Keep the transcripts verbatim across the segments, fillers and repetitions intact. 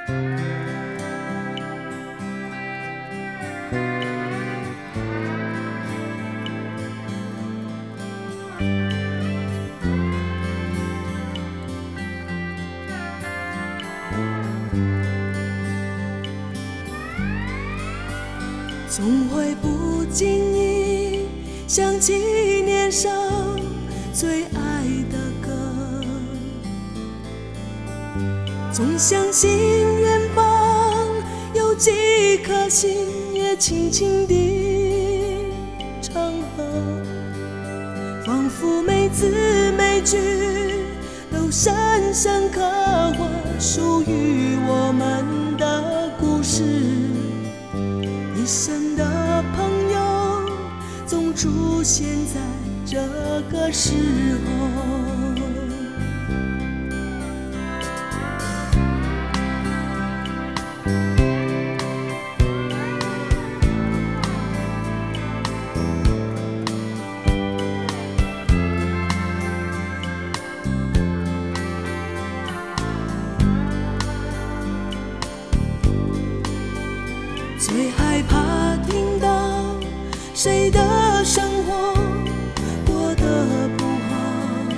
总会不经意想起年少最爱的歌，总相信远方有几颗心也轻轻地唱和，仿佛每字每句都深深刻画属于我们的故事。一生的朋友总出现在这个时候，最害怕听到谁的生活过得不好，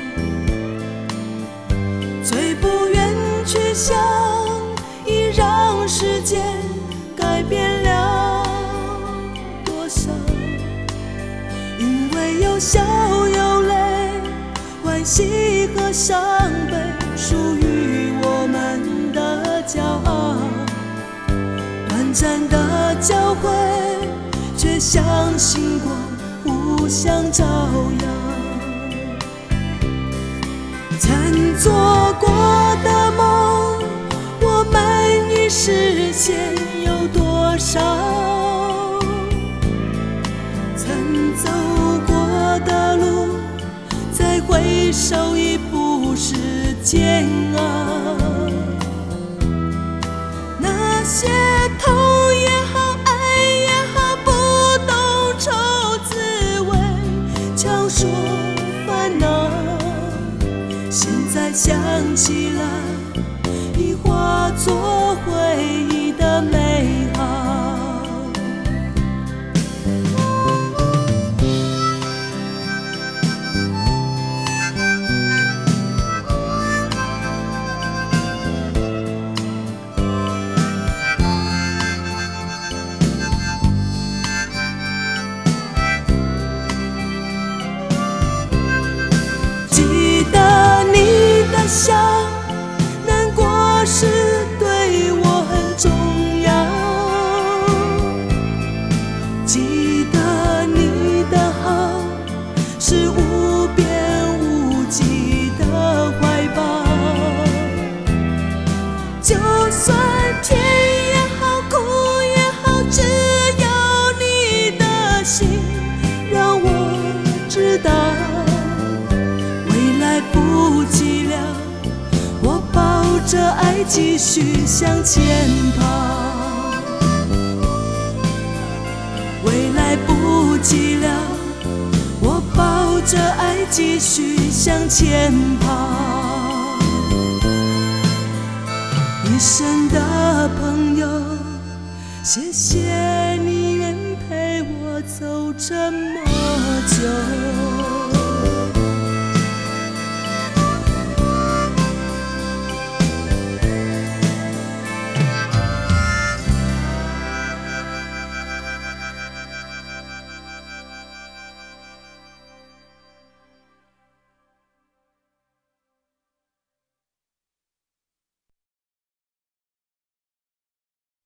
最不愿去想已让时间改变了多少，因为有笑有泪，欢喜和伤悲属于我们的骄傲，短暂的交汇却像星光互相照耀，曾做过的梦我们已实现有多少，曾走过的路再回首已不是煎熬，那些痛也好爱也好不懂愁滋味强说烦恼，现在想起来已化作回忆的美好。记得你的笑，难过时对我很重要，记得你的好，是无边无际的怀抱，就算甜也好苦也好，只有你的心让我知道，未来不寂寥，我抱着爱继续向前跑，未来不寂寥，我抱着爱继续向前跑，一生的朋友，谢谢你愿陪我走这么久。